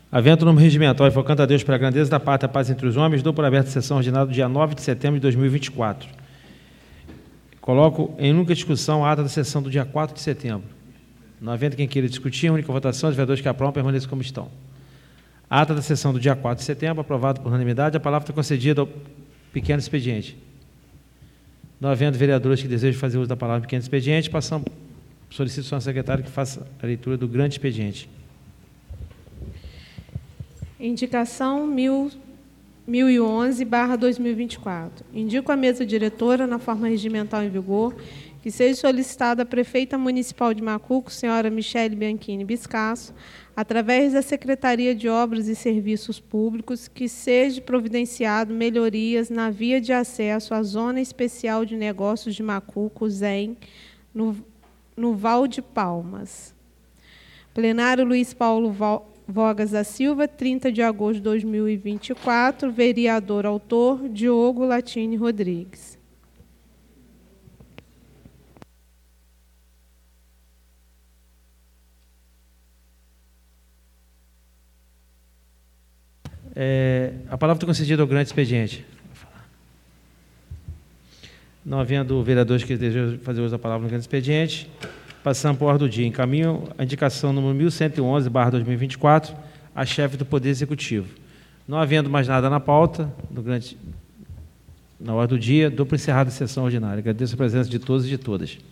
Havendo norma regimental e invocando a Deus pela grandeza da pátria, a paz entre os homens, dou por aberta a sessão ordinária do dia 9 de setembro de 2024. Coloco em única discussão a ata da sessão do dia 4 de setembro. Não havendo quem queira discutir, a única votação, os vereadores que aprovam permaneçam como estão. A ata da sessão do dia 4 de setembro, aprovada por unanimidade, a palavra está concedida ao pequeno expediente. Não havendo vereadores que desejam fazer uso da palavra pequeno expediente, passamos, solicito ao senhor secretário que faça a leitura do grande expediente. Indicação 1011/2024. Indico à mesa diretora, na forma regimental em vigor, que seja solicitada à prefeita municipal de Macuco, senhora Michele Bianchini Biscasso, através da Secretaria de Obras e Serviços Públicos, que seja providenciado melhorias na via de acesso à Zona Especial de Negócios de Macuco, ZEM, no Val de Palmas. Plenário Luiz Paulo Vogas da Silva, 30 de agosto de 2024, vereador autor, Diogo Latini Rodrigues. A palavra está concedida ao grande expediente. Não havendo vereadores que desejam fazer uso da palavra no grande expediente, passamos para a ordem do dia. Encaminho a indicação número 1111/2024 à chefe do Poder Executivo. Não havendo mais nada na pauta, na ordem do dia, dou por encerrada a sessão ordinária. Agradeço a presença de todos e de todas.